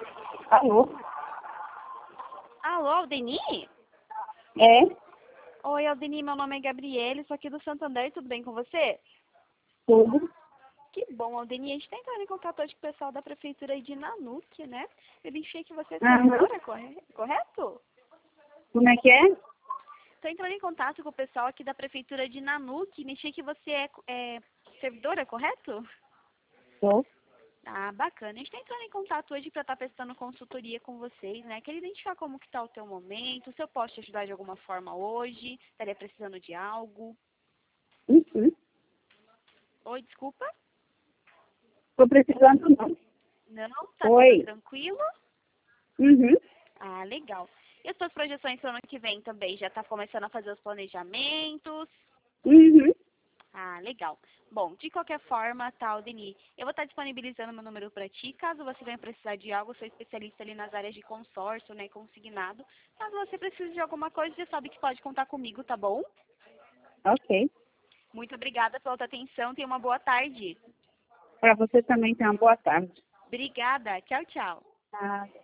Alô? Alô, Aldeni? É? Oi, Aldeni, meu nome é Gabriele, sou aqui do Santander, tudo bem com você? Tudo? Que bom, Aldeni, a gente está entrando em contato hoje com o pessoal da prefeitura de Nanuque, né? Eu achei que você é Aham. servidora, correto? Como é que é? Estou entrando em contato com o pessoal aqui da prefeitura de Nanuque, me achei que você é servidora, correto? Tô. Ah, bacana. A gente está entrando em contato hoje para estar prestando consultoria com vocês, né? Queria identificar como que está o teu momento, se eu posso te ajudar de alguma forma hoje, estaria precisando de algo. Uhum. Oi, desculpa? Tô precisando não. Não, tá tudo Oi. tranquilo? Uhum. Ah, legal. E as suas projeções para o ano que vem também? Já está começando a fazer os planejamentos? Uhum. Ah, legal. Bom, de qualquer forma, tá, Aldeni, eu vou estar disponibilizando meu número para ti. Caso você venha precisar de algo, eu sou especialista ali nas áreas de consórcio, né, consignado. Caso você precise de alguma coisa, já sabe que pode contar comigo, tá bom? Ok. Muito obrigada pela tua atenção. Tenha uma boa tarde. Para você também, tenha uma boa tarde. Obrigada. Tchau, tchau. Tá.